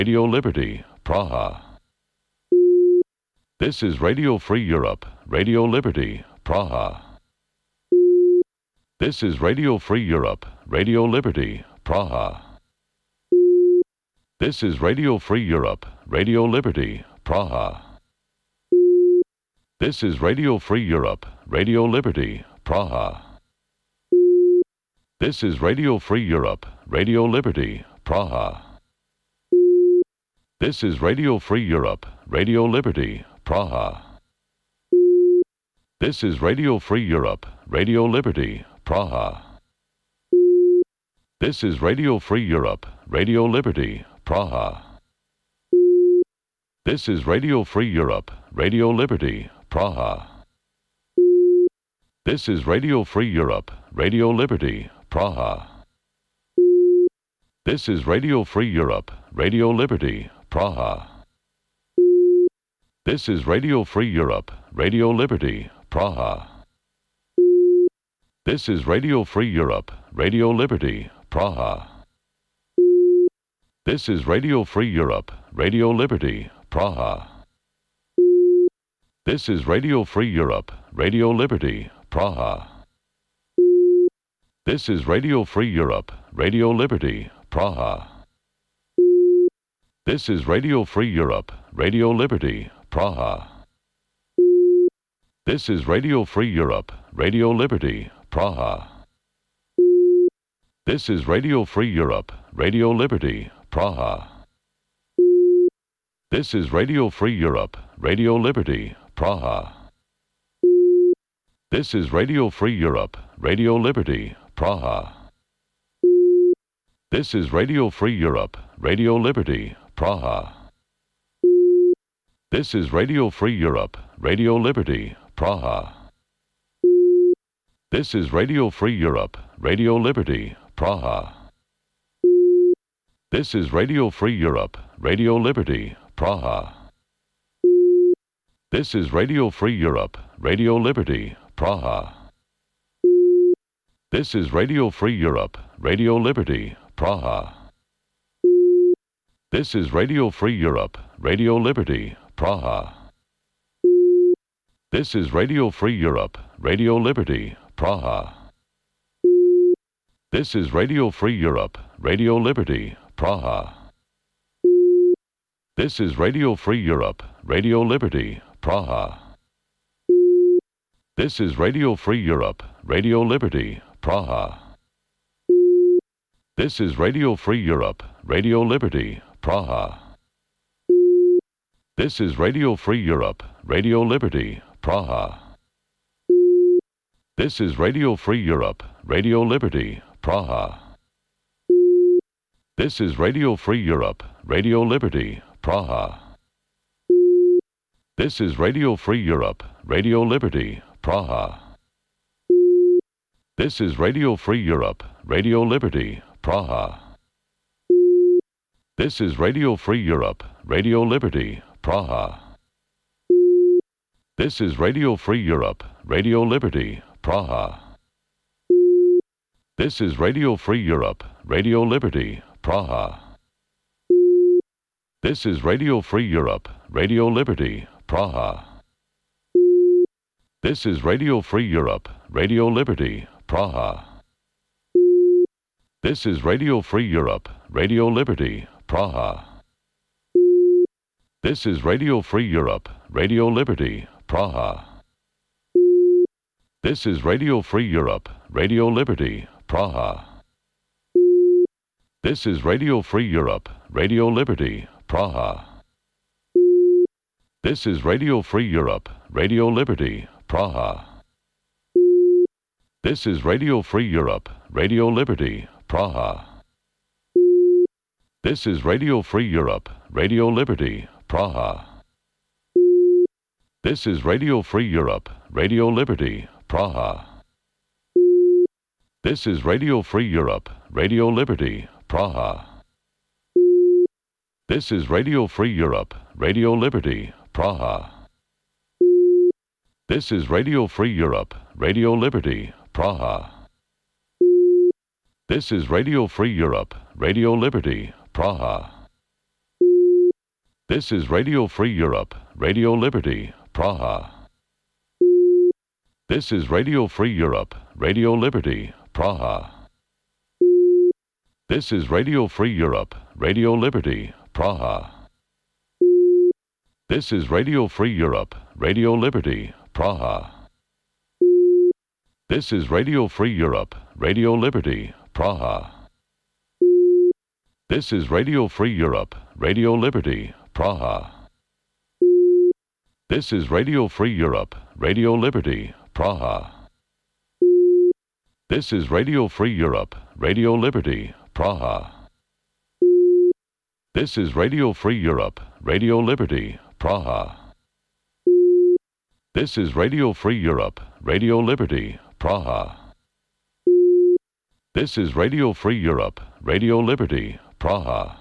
Radio Liberty, Praha. This is Radio Free Europe, Radio Liberty, Praha. This is Radio Free Europe, Radio Liberty, Praha. This is Radio Free Europe, Radio Liberty, Praha. This is Radio Free Europe, Radio Liberty, Praha. This is Radio Free Europe, Radio Liberty, Praha. This is Radio Free Europe, Radio Liberty, Praha. This is Radio Free Europe, Radio Liberty, Praha. This is Radio Free Europe, Radio Liberty, Praha. This is Radio Free Europe, Radio Liberty, Praha. This is Radio Free Europe, Radio Liberty, Praha. This is Radio Free Europe, Radio Liberty, Praha. This is Radio Free Europe, Radio Liberty, Praha. This is Radio Free Europe, Radio Liberty, Praha. This is Radio Free Europe, Radio Liberty, Praha. This is Radio Free Europe, Radio Liberty, Praha. This is Radio Free Europe, Radio Liberty, Praha. This is Radio Free Europe, Radio Liberty, Praha. This is Radio Free Europe, Radio Liberty, Praha. This is Radio Free Europe, Radio Liberty, Praha. This is Radio Free Europe, Radio Liberty, Praha. This is Radio Free Europe, Radio Liberty, Praha. This is Radio Free Europe, Radio Liberty, Praha. This is Radio Free Europe, Radio Liberty, Praha. This is Radio Free Europe, Radio Liberty, Praha. This is Radio Free Europe, Radio Liberty, Praha. This is Radio Free Europe, Radio Liberty, Praha. This is Radio Free Europe, Radio Liberty, Praha. This is Radio Free Europe, Radio Liberty, Praha. This is Radio Free Europe, Radio Liberty, Praha. This is Radio Free Europe, Radio Liberty, Praha. This is Radio Free Europe, Radio Liberty, Praha. This is Radio Free Europe, Radio Liberty, Praha. This is Radio Free Europe, Radio Liberty, Praha. This is Radio Free Europe, Radio Liberty, Praha. This is Radio Free Europe, Radio Liberty, Praha. This is Radio Free Europe, Radio Liberty, Praha. This is Radio Free Europe, Radio Liberty, Praha. This is Radio Free Europe, Radio Liberty, Praha. This is Radio Free Europe, Radio Liberty, Praha. This is Radio Free Europe, Radio Liberty, Praha. This is Radio Free Europe, Radio Liberty, Praha. This is Radio Free Europe, Radio Liberty, Praha. This is Radio Free Europe, Radio Liberty, Praha. This is Radio Free Europe, Radio Liberty, Praha. This is Radio Free Europe, Radio Liberty, Praha. This is Radio Free Europe, Radio Liberty, Praha. This is Radio Free Europe, Radio Liberty, Praha. This is Radio Free Europe, Radio Liberty, Praha. This is Radio Free Europe, Radio Liberty, Praha. This is Radio Free Europe, Radio Liberty, Praha. This is Radio Free Europe, Radio Liberty, Praha. This is Radio Free Europe, Radio Liberty, Praha. This is Radio Free Europe, Radio Liberty, Praha. This is Radio Free Europe, Radio Liberty, Praha. This is Radio Free Europe, Radio Liberty, Praha. This is Radio Free Europe, Radio Liberty, Praha. This is Radio Free Europe, Radio Liberty, Praha. This is Radio Free Europe, Radio Liberty, Praha. This is Radio Free Europe, Radio Liberty, Praha. This is Radio Free Europe, Radio Liberty, Praha. This is Radio Free Europe, Radio Liberty, Praha. This is Radio Free Europe, Radio Liberty, Praha. This is Radio Free Europe, Radio Liberty, Praha. This is Radio Free Europe, Radio Liberty, Praha. This is Radio Free Europe, Radio Liberty, Praha. This is Radio Free Europe, Radio Liberty, Praha.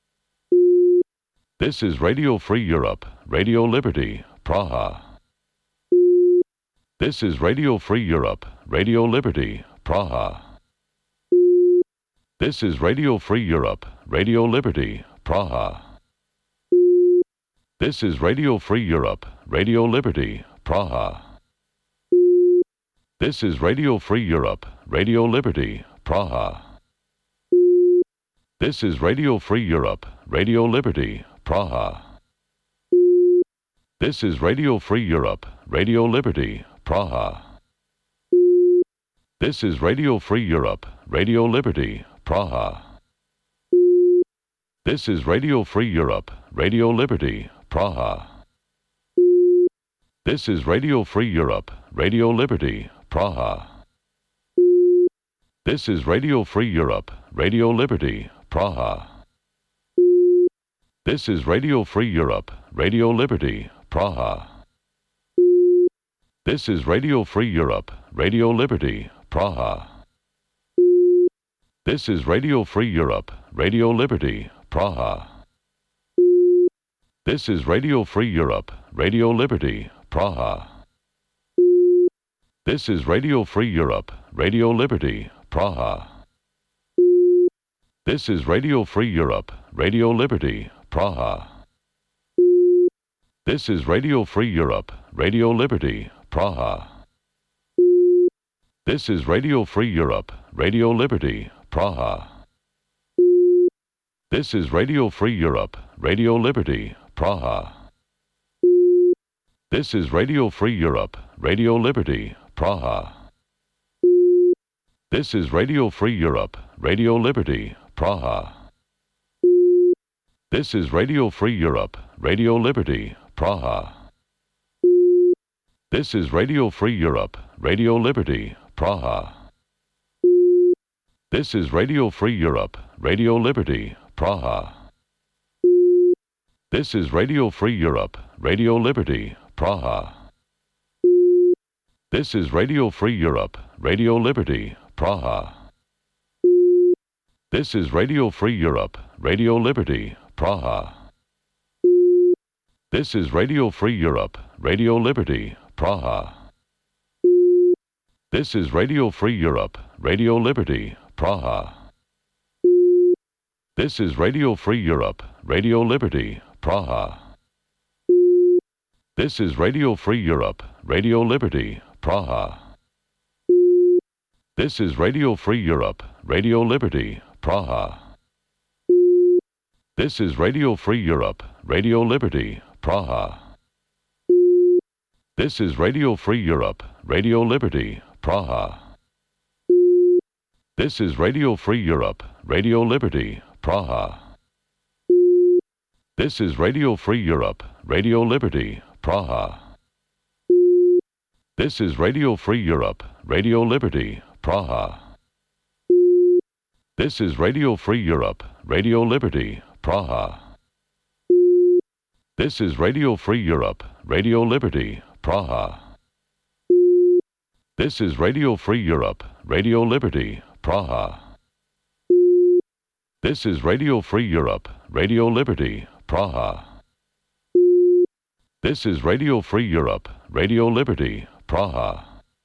This is Radio Free Europe, Radio Liberty, Praha. This is Radio Free Europe, Radio Liberty, Praha. This is Radio Free Europe, Radio Liberty, Praha. This is Radio Free Europe, Radio Liberty, Praha. This is Radio Free Europe, Radio Liberty, Praha. This is Radio Free Europe, Radio Liberty, Praha. This is Radio Free Europe, Radio Liberty, Praha. This is Radio Free Europe, Radio Liberty, Praha. This is Radio Free Europe, Radio Liberty, Praha. This is Radio Free Europe, Radio Liberty, Praha. This is Radio Free Europe, Radio Liberty, Praha. This is Radio Free Europe, Radio Liberty, Praha. This is Radio Free Europe, Radio Liberty, Praha. This is Radio Free Europe, Radio Liberty, Praha. This is Radio Free Europe, Radio Liberty, Praha. This is Radio Free Europe, Radio Liberty, Praha. This is Radio Free Europe, Radio Liberty, Praha. This is Radio Free Europe, Radio Liberty, Praha. This is Radio Free Europe, Radio Liberty, Praha. This is Radio Free Europe, Radio Liberty, Praha. This is Radio Free Europe, Radio Liberty, Praha. This is Radio Free Europe, Radio Liberty, Praha. This is Radio Free Europe, Radio Liberty, Praha. This is Radio Free Europe, Radio Liberty, Praha. This is Radio Free Europe, Radio Liberty, Praha. This is Radio Free Europe, Radio Liberty, Praha. This is Radio Free Europe, Radio Liberty, Praha. This is Radio Free Europe, Radio Liberty, Praha. This is Radio Free Europe, Radio Liberty, Praha. This is Radio Free Europe, Radio Liberty, Praha. This is Radio Free Europe, Radio Liberty, Praha. This is Radio Free Europe, Radio Liberty, Praha. This is Radio Free Europe, Radio Liberty, Praha. This is Radio Free Europe, Radio Liberty, Praha. This is Radio Free Europe, Radio Liberty, Praha. This is Radio Free Europe, Radio Liberty, Praha. This is Radio Free Europe, Radio Liberty, Praha. This is Radio Free Europe, Radio Liberty, Praha. This is Radio Free Europe, Radio Liberty, Praha. This is Radio Free Europe, Radio Liberty, Praha. This is Radio Free Europe, Radio Liberty, Praha. This is Radio Free Europe, Radio Liberty, Praha. This is Radio Free Europe, Radio Liberty, Praha.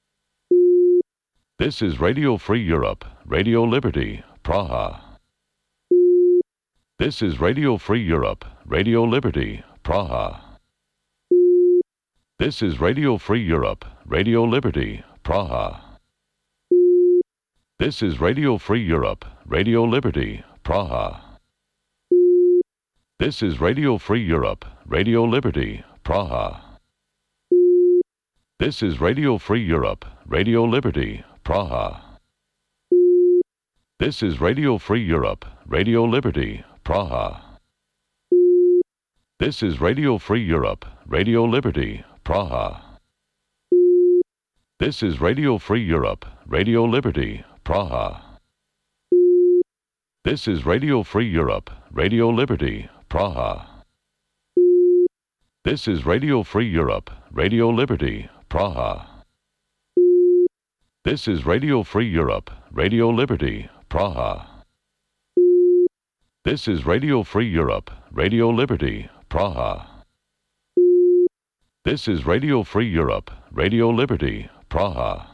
This is Radio Free Europe, Radio Liberty, Praha. This is Radio Free Europe, Radio Liberty, Praha. This is Radio Free Europe, Radio Liberty, Praha. This is Radio Free Europe, Radio Liberty, Praha. This is Radio Free Europe, Radio Liberty, Praha. This is Radio Free Europe, Radio Liberty, Praha. This is Radio Free Europe, Radio Liberty, Praha. This is Radio Free Europe, Radio Liberty, Praha. This is Radio Free Europe, Radio Liberty, Praha. This is Radio Free Europe, Radio Liberty, Praha. This is Radio Free Europe, Radio Liberty, Praha. This is Radio Free Europe, Radio Liberty, Praha. This is Radio Free Europe, Radio Liberty, Praha. This is Radio Free Europe, Radio Liberty, Praha.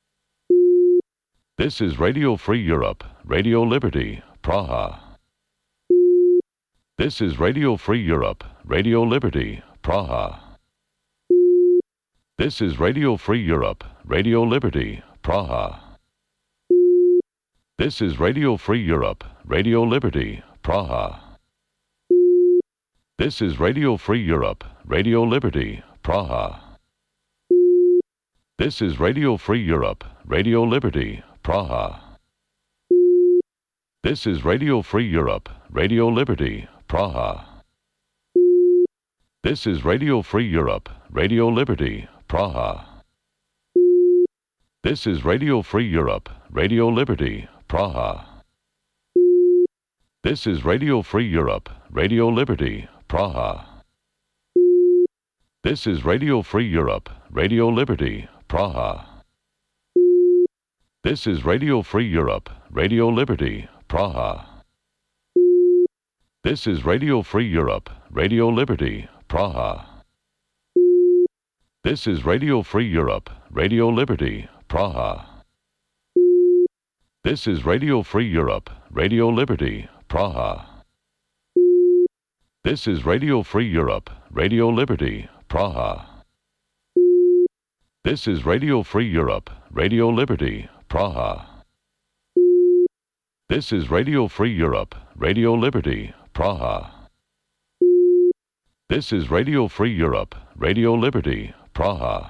This is Radio Free Europe, Radio Liberty, Praha. This is Radio Free Europe, Radio Liberty, Praha. This is Radio Free Europe, Radio Liberty, Praha. This is Radio Free Europe, Radio Liberty, Praha. This is Radio Free Europe, Radio Liberty, Praha. This is Radio Free Europe, Radio Liberty, Praha. This is Radio Free Europe, Radio Liberty, Praha. This is Radio Free Europe, Radio Liberty, Praha. This is Radio Free Europe, Radio Liberty, Praha. This is Radio Free Europe, Radio Liberty, Praha. This is Radio Free Europe, Radio Liberty, Praha. This is Radio Free Europe, Radio Liberty, Praha. This is Radio Free Europe, Radio Liberty, Praha. This is Radio Free Europe, Radio Liberty, Praha. This is Radio Free Europe, Radio Liberty, Praha. This is Radio Free Europe, Radio Liberty, Praha. This is Radio Free Europe, Radio Liberty, Praha. This is Radio Free Europe, Radio Liberty, Praha. This is Radio Free Europe, Radio Liberty, Praha.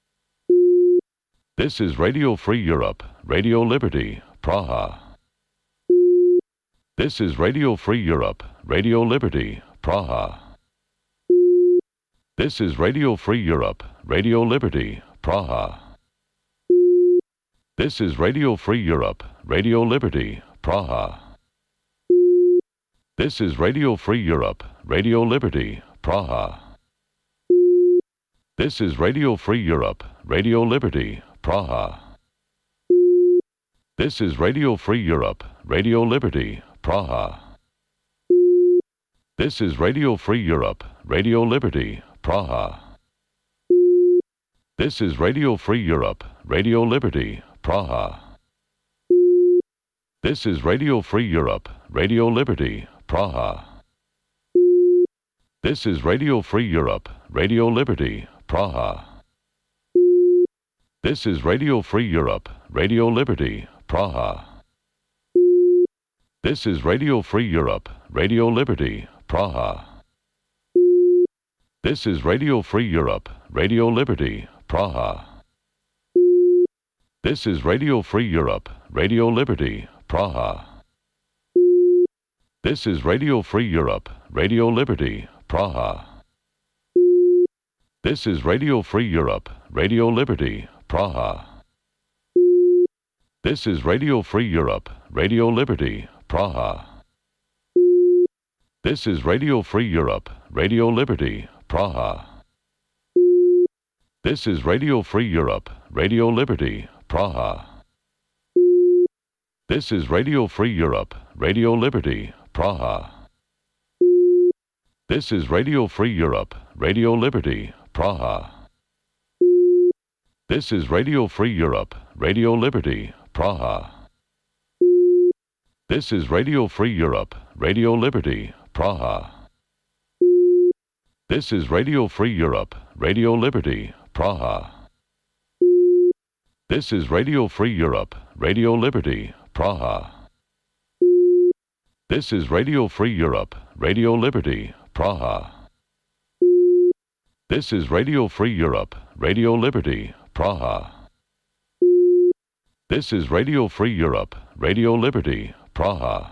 This is Radio Free Europe, Radio Liberty, Praha. This is Radio Free Europe, Radio Liberty, Praha. This is Radio Free Europe, Radio Liberty, Praha. This is Radio Free Europe, Radio Liberty, Praha. This is Radio Free Europe, Radio Liberty, Praha. This is Radio Free Europe, Radio Liberty, Praha. This is Radio Free Europe, Radio Liberty, Praha. This is Radio Free Europe, Radio Liberty, Praha. This is Radio Free Europe, Radio Liberty, Praha. This is Radio Free Europe, Radio Liberty, Praha. This is Radio Free Europe, Radio Liberty, Praha. This is Radio Free Europe, Radio Liberty, Praha. This is Radio Free Europe, Radio Liberty, Praha. This is Radio Free Europe, Radio Liberty, Praha. This is Radio Free Europe, Radio Liberty, Praha. This is Radio Free Europe, Radio Liberty, Praha. This is Radio Free Europe, Radio Liberty, Praha. This is Radio Free Europe, Radio Liberty, Praha. This is Radio Free Europe, Radio Liberty, Praha. This is Radio Free Europe, Radio Liberty, Praha. This is Radio Free Europe, Radio Liberty, Praha. This is Radio Free Europe, Radio Liberty, Praha. This is Radio Free Europe, Radio Liberty, Praha. This is Radio Free Europe, Radio Liberty, Praha. This is Radio Free Europe, Radio Liberty, Praha. This is Radio Free Europe, Radio Liberty, Praha. This is Radio Free Europe, Radio Liberty, Praha. This is Radio Free Europe, Radio Liberty, Praha. This is Radio Free Europe, Radio Liberty, Praha.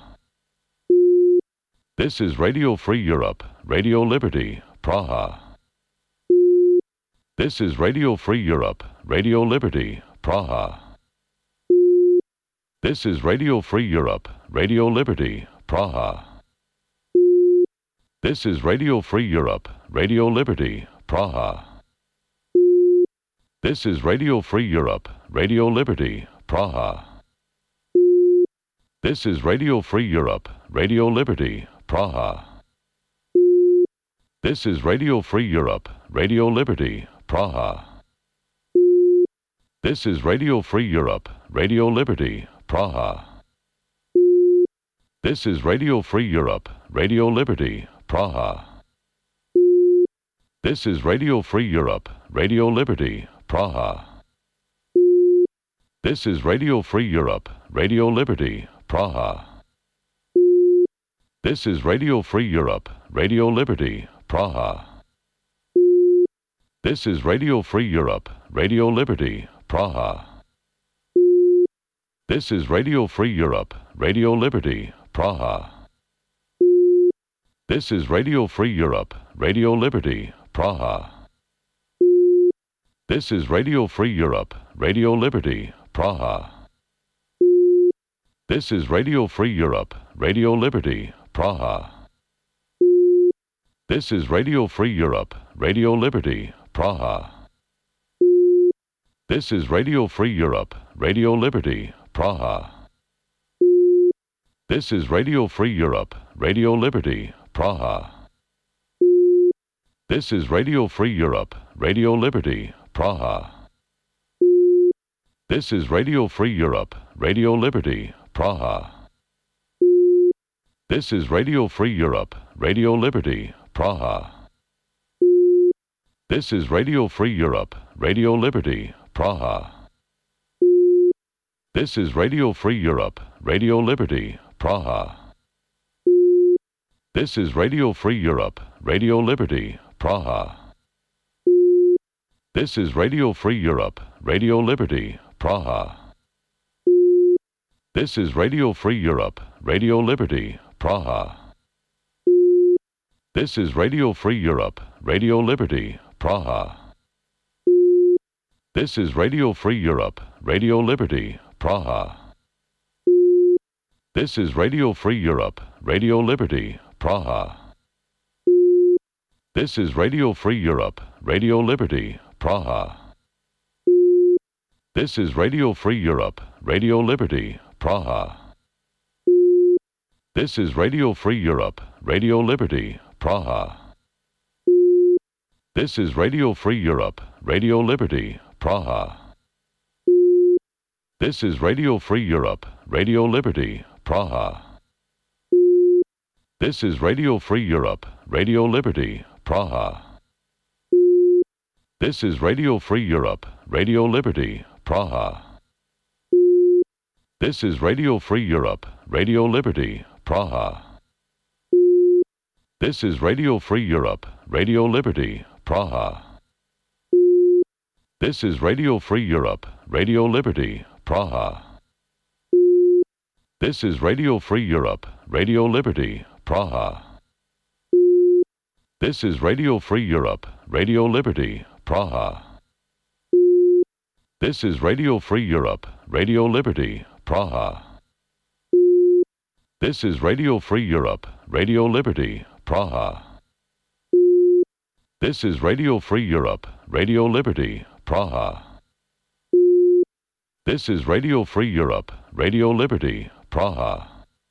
This is Radio Free Europe, Radio Liberty, Praha. This is Radio Free Europe, Radio Liberty, Praha. This is Radio Free Europe, Radio Liberty, Praha. This is Radio Free Europe, Radio Liberty, Praha. This is Radio Free Europe, Radio Liberty, Praha. This is Radio Free Europe, Radio Liberty, Praha. This is Radio Free Europe, Radio Liberty, Praha. This is Radio Free Europe, Radio Liberty, Praha. This is Radio Free Europe, Radio Liberty, Praha. This is Radio Free Europe, Radio Liberty, Praha. This is Radio Free Europe, Radio Liberty, Praha. This is Radio Free Europe, Radio Liberty, Praha. This is Radio Free Europe, Radio Liberty, Praha. This is Radio Free Europe, Radio Liberty, Praha. This is Radio Free Europe, Radio Liberty, Praha. This is Radio Free Europe, Radio Liberty, Praha. This is Radio Free Europe, Radio Liberty, Praha. This is Radio Free Europe, Radio Liberty, Praha. This is Radio Free Europe, Radio Liberty, Praha. This is Radio Free Europe, Radio Liberty, Praha. This is Radio Free Europe, Radio Liberty, Praha. This is Radio Free Europe, Radio Liberty, Praha. This is Radio Free Europe, Radio Liberty, Praha. This is Radio Free Europe, Radio Liberty, Praha. This is Radio Free Europe, Radio Liberty, Praha. This is Radio Free Europe, Radio Liberty, Praha. This is Radio Free Europe, Radio Liberty, Praha. This is Radio Free Europe, Radio Liberty, Praha. This is Radio Free Europe, Radio Liberty, Praha. This is Radio Free Europe, Radio Liberty, Praha. This is Radio Free Europe, Radio Liberty, Praha. This is Radio Free Europe, Radio Liberty, Praha. This is Radio Free Europe, Radio Liberty, Praha. This is Radio Free Europe, Radio Liberty, Praha. This is Radio Free Europe, Radio Liberty, Praha. This is Radio Free Europe, Radio Liberty, Praha. This is Radio Free Europe, Radio Liberty, Praha. This is Radio Free Europe, Radio Liberty, Praha. This is Radio Free Europe, Radio Liberty, Praha. This is Radio Free Europe, Radio Liberty, Praha. This is Radio Free Europe, Radio Liberty, Praha. This is Radio Free Europe, Radio Liberty, Praha. This is Radio Free Europe, Radio Liberty, Praha. This is Radio Free Europe, Radio Liberty, Praha. This is Radio Free Europe, Radio Liberty, Praha. This is Radio Free Europe, Radio Liberty, Praha. This is Radio Free Europe, Radio Liberty, Praha.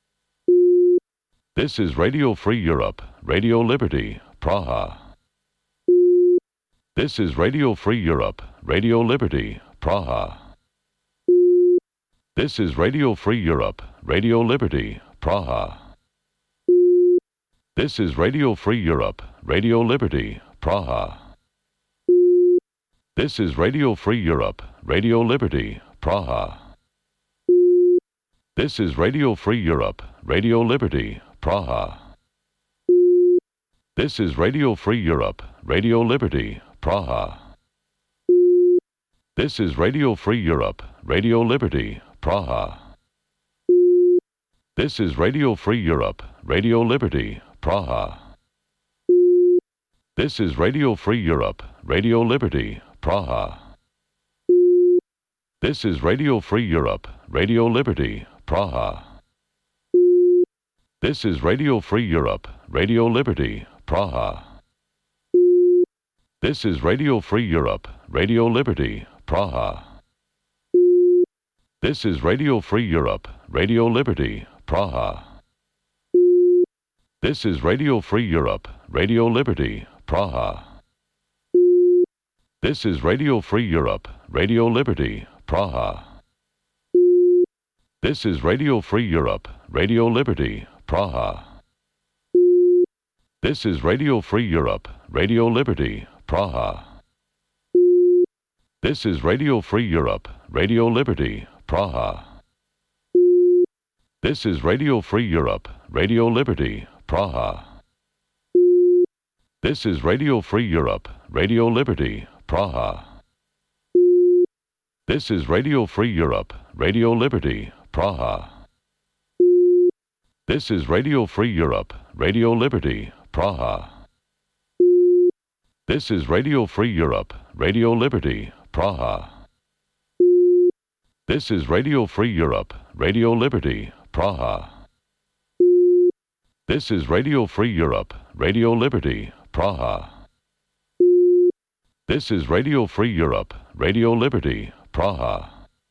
This is Radio Free Europe, Radio Liberty, Praha. This is Radio Free Europe, Radio Liberty, Praha. This is Radio Free Europe, Radio Liberty, Praha. This is Radio Free Europe, Radio Liberty, Praha. This is Radio Free Europe, Radio Liberty, Praha. This is Radio Free Europe, Radio Liberty, Praha. This is Radio Free Europe, Radio Liberty, Praha. This is Radio Free Europe, Radio Liberty, Praha. This is Radio Free Europe, Radio Liberty, Praha. This is Radio Free Europe, Radio Liberty, Praha. This is Radio Free Europe, Radio Liberty, Praha. This is Radio Free Europe, Radio Liberty, Praha. This is Radio Free Europe, Radio Liberty, Praha. This is Radio Free Europe, Radio Liberty, Praha. This is Radio Free Europe, Radio Liberty, Praha. This is Radio Free Europe, Radio Liberty, Praha. This is Radio Free Europe, Radio Liberty, Praha. This is Radio Free Europe, Radio Liberty, Praha. This is Radio Free Europe, Radio Liberty, Praha. This is Radio Free Europe, Radio Liberty, Praha. This is Radio Free Europe, Radio Liberty, Praha. This is Radio Free Europe, Radio Liberty, Praha. This is Radio Free Europe, Radio Liberty, Praha. This is Radio Free Europe, Radio Liberty, Praha. This is Radio Free Europe, Radio Liberty, Praha. This is Radio Free Europe, Radio Liberty, Praha. This is Radio Free Europe, Radio Liberty, Praha.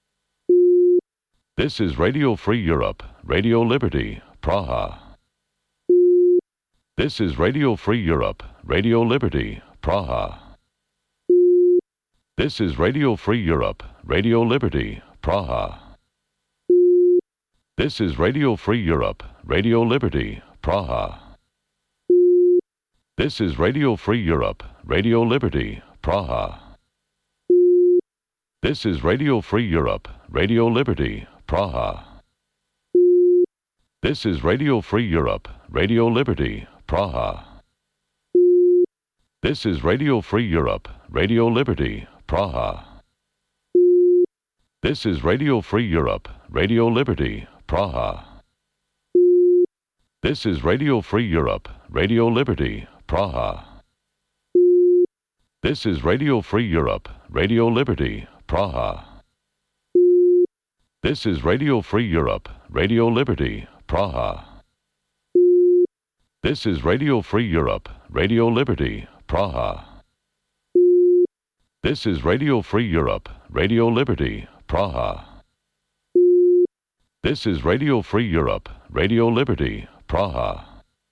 This is Radio Free Europe, Radio Liberty, Praha. This is Radio Free Europe, Radio Liberty, Praha. This is Radio Free Europe, Radio Liberty, Praha. This is Radio Free Europe, Radio Liberty, Praha. This is Radio Free Europe, Radio Liberty, Praha. This is Radio Free Europe, Radio Liberty, Praha. This is Radio Free Europe, Radio Liberty, Praha. This is Radio Free Europe, Radio Liberty, Praha. This is Radio Free Europe, Radio Liberty, Praha. This is Radio Free Europe, Radio Liberty, Praha. This is Radio Free Europe, Radio Liberty, Praha. This is Radio Free Europe, Radio Liberty, Praha. This is Radio Free Europe, Radio Liberty, Praha. This is Radio Free Europe, Radio Liberty, Praha. This is Radio Free Europe, Radio Liberty, Praha.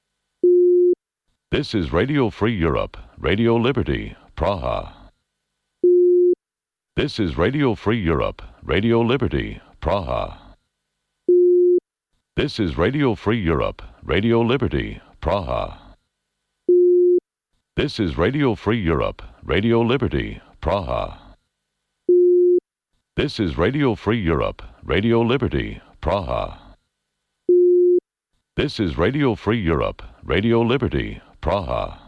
This is Radio Free Europe, Radio Liberty, Praha. This is Radio Free Europe, Radio Liberty, Praha. This is Radio Free Europe, Radio Liberty, Praha. This is Radio Free Europe, Radio Liberty, Praha. This is Radio Free Europe, Radio Liberty, Praha. This is Radio Free Europe, Radio Liberty, Praha.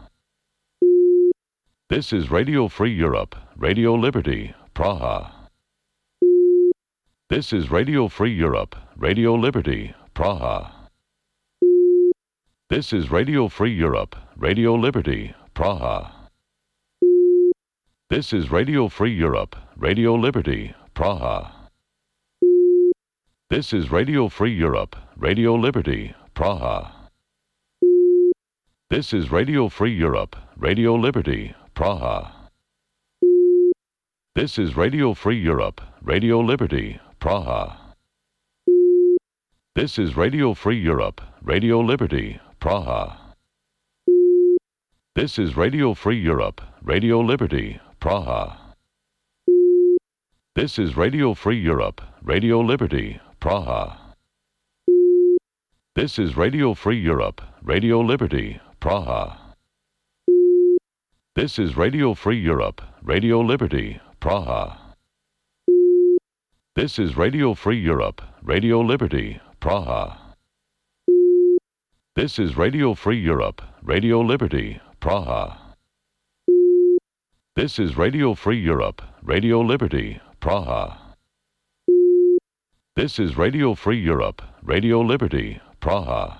This is Radio Free Europe, Radio Liberty, Praha. This is Radio Free Europe, Radio Liberty, Praha. This is Radio Free Europe, Radio Liberty, Praha. This is Radio Free Europe, Radio Liberty, Praha. This is Radio Free Europe, Radio Liberty, Praha. This is Radio Free Europe, Radio Liberty, Praha. This is Radio Free Europe, Radio Liberty, Praha. This is Radio Free Europe, Radio Liberty, Praha. This is Radio Free Europe, Radio Liberty, Praha. This is Radio Free Europe, Radio Liberty, Praha. This is Radio Free Europe, Radio Liberty, Praha. This is Radio Free Europe, Radio Liberty, Praha. This is Radio Free Europe, Radio Liberty, Praha. This is Radio Free Europe, Radio Liberty, Praha. This is Radio Free Europe, Radio Liberty, Praha. This is Radio Free Europe, Radio Liberty, Praha.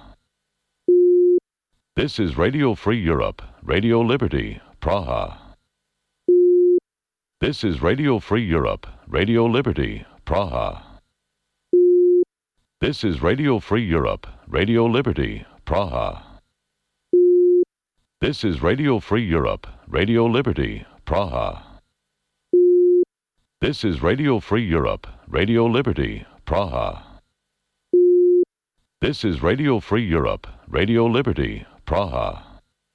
This is Radio Free Europe, Radio Liberty, Praha. This is Radio Free Europe, Radio Liberty, Praha. This is Radio Free Europe, Radio Liberty, Praha. This is Radio Free Europe, Radio Liberty, Praha. This is Radio Free Europe, Radio Liberty, Praha. This is Radio Free Europe, Radio Liberty, Praha.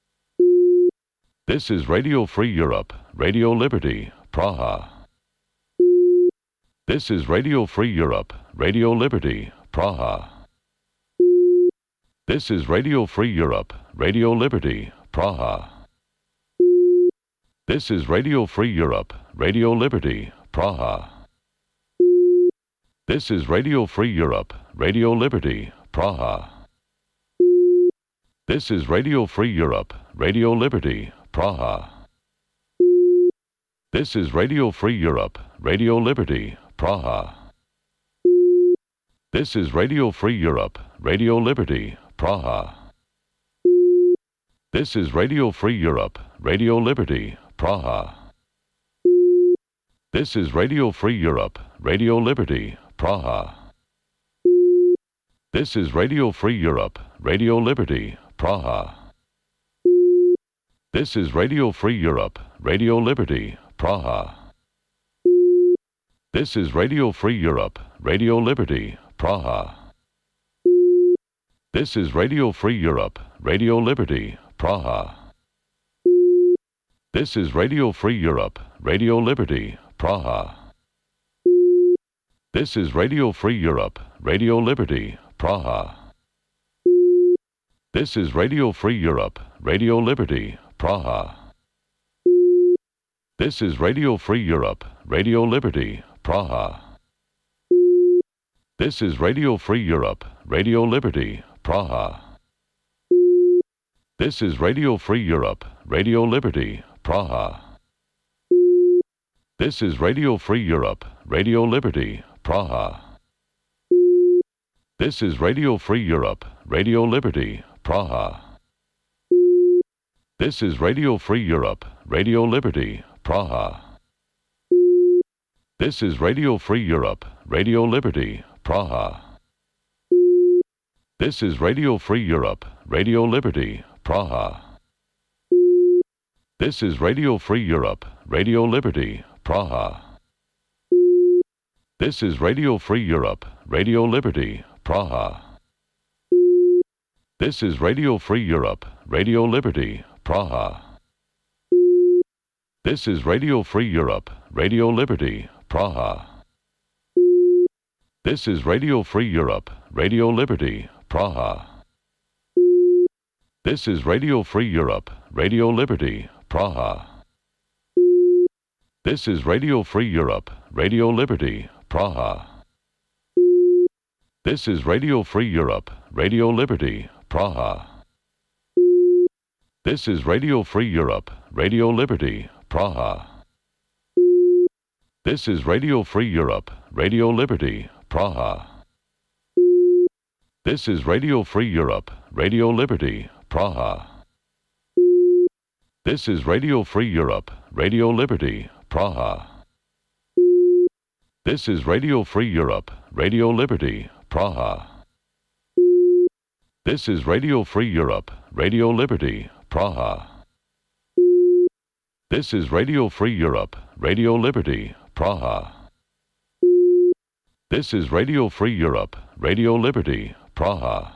This is Radio Free Europe, Radio Liberty, Praha. This is Radio Free Europe, Radio Liberty, Praha. This is Radio Free Europe, Radio Liberty, Praha. This is Radio Free Europe, Radio Liberty, Praha. This is Radio Free Europe, Radio Liberty, Praha. This is Radio Free Europe, Radio Liberty, Praha. This is Radio Free Europe, Radio Liberty, Praha. This is Radio Free Europe, Radio Liberty, Praha. This is Radio Free Europe, Radio Liberty, Praha. This is Radio Free Europe, Radio Liberty, Praha. This is Radio Free Europe, Radio Liberty, Praha. This is Radio Free Europe, Radio Liberty, Praha. This is Radio Free Europe, Radio Liberty, Praha. This is Radio Free Europe, Radio Liberty, Praha. This is Radio Free Europe, Radio Liberty, Praha. This is Radio Free Europe, Radio Liberty, Praha. This is Radio Free Europe, Radio Liberty, Praha. This is Radio Free Europe, Radio Liberty, Praha. This is Radio Free Europe, Radio Liberty, Praha. This is Radio Free Europe, Radio Liberty, Praha. This is Radio Free Europe, Radio Liberty, Praha. This is Radio Free Europe, Radio Liberty, Praha. This is Radio Free Europe, Radio Liberty, Praha. This is Radio Free Europe, Radio Liberty, Praha. This is Radio Free Europe, Radio Liberty, Praha. This is Radio Free Europe, Radio Liberty, Praha. This is Radio Free Europe, Radio Liberty, Praha. This is Radio Free Europe, Radio Liberty, Praha. This is Radio Free Europe, Radio Liberty, Praha. This is Radio Free Europe, Radio Liberty, Praha. This is Radio Free Europe, Radio Liberty, Praha. This is Radio Free Europe, Radio Liberty, Praha. This is Radio Free Europe, Radio Liberty, Praha. This is Radio Free Europe, Radio Liberty, Praha. This is Radio Free Europe, Radio Liberty, Praha. This is Radio Free Europe, Radio Liberty, Praha. This is Radio Free Europe, Radio Liberty, Praha. This is Radio Free Europe, Radio Liberty, Praha. This is Radio Free Europe, Radio Liberty, Praha. This is Radio Free Europe, Radio Liberty, Praha. This is Radio Free Europe, Radio Liberty, Praha.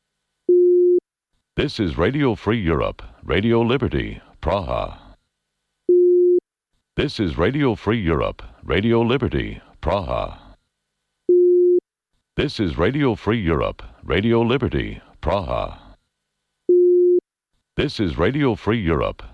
This is Radio Free Europe, Radio Liberty, Praha. This is Radio Free Europe, Radio Liberty, Praha. This is Radio Free Europe, Radio Liberty, Praha. This is Radio Free Europe,